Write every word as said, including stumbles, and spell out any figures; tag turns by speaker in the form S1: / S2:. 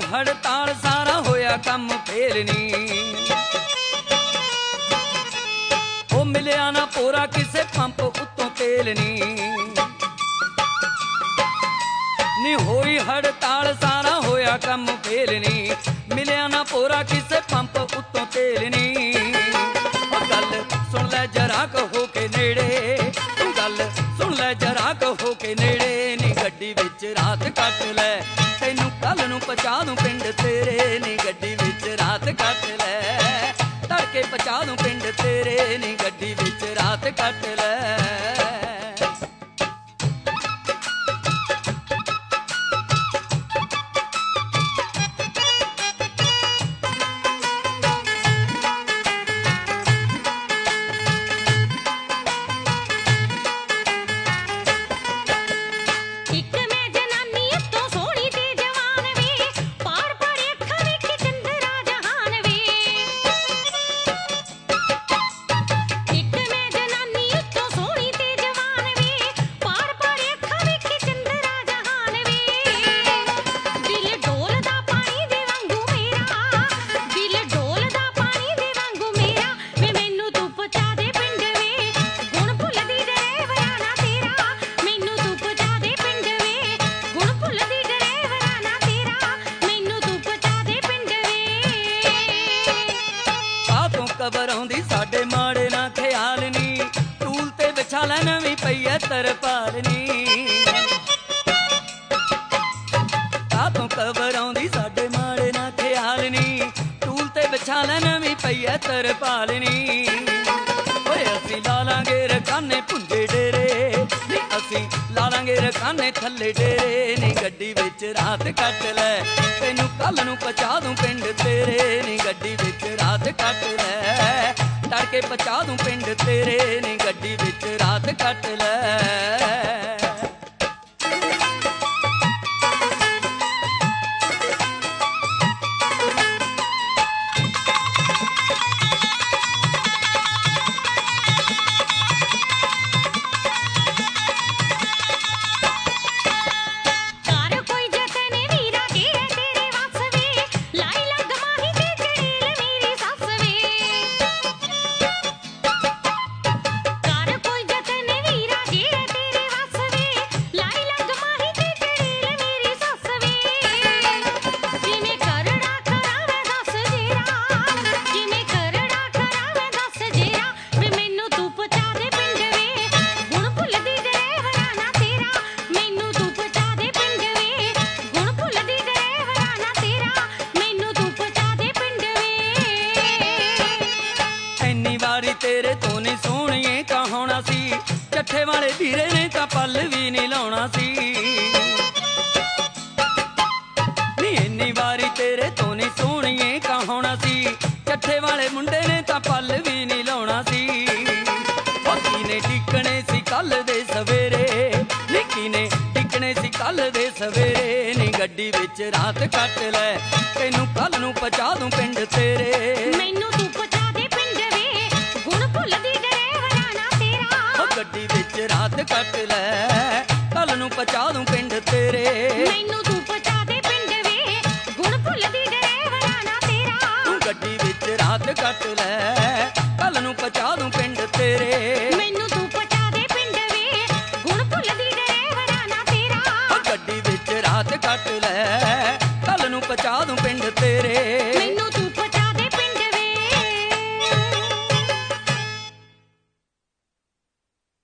S1: हड़ताल सारा होया कम फेल नी। ओ मिलिया ना पूरा किसे पंप उत्तों तेल नी। नी होई हड़ताल सारा होया कम फेल नी। मिलिया ना पूरा किसे पंप उत्तों तेल नी। ओ गल सुन लै जरा कहो के नेड़े, गल सुन लै जरा कहो के नेड़े नी। गड्डी विच रात कट लै तैनू कल नू पहुंचा दूं पिंड तेरे नी। गड्डी विच रात कट लै तड़के पहुंचा दूं पिंड तेरे नी। गड्डी विच रात कट लै। खबर आउंदी साडे माड़े ना ख्याल नी। टूल ते बिछा लै नवीं पई ऐ तरपाल नी। कातों खबर आउंदी साडे माड़े ना ख्याल नी। टूल ते बिछा लै नवीं पई ऐ तरपाल नी। ओए असीं ला लांगे रखाने भुंजे डेरे नी। असीं ला लांगे रखाने थल्ले डेरे नी। गड्डी विच रात कट लै तैनू कल नू पहुंचा दूं पिंड तेरे नी। गड्डी विच रात कट लै तड़के पहुंचा दूं पिंड तेरे नी। गड्डी विच रात कट लै। तेरे तो नहीं सोहणिए कहाउणा सी। चट्ठे वाले धीरे ने तां पल भी नहीं लाउणा सी। नी इन्नी वारी तेरे तो नहीं सोहणिए कहाउणा सी। चट्ठे वाले मुंडे ने तां पल भी नहीं लाउणा सी। बाकी ने टिकने सी कल दे सवेरे नी। किने टिकने सी कल दे सवेरे नी। गड्डी विच रात कट लै तैनू कल नू पहुंचा दूं पिंड तेरे।
S2: मैनू तू पहुंचा दे पिंड वे गुण भुलदी डरेवरा ना तेरा।
S1: गड्डी विच रात कट लै कल नू पहुंचा दूं पिंड तेरे।
S2: मैनू तू पहुंचा दे पिंड वे गुण भुलदी डरेवरा ना तेरा।
S1: गड्डी विच रात कट लै कल नू पहुंचा दूं पिंड तेरे।
S2: मैनू तू पहुंचा दे पिंड वे गुण भुलदी डरेवरा ना तेरा।
S1: गड्डी विच रात कट लै कल नू पहुंचा दूं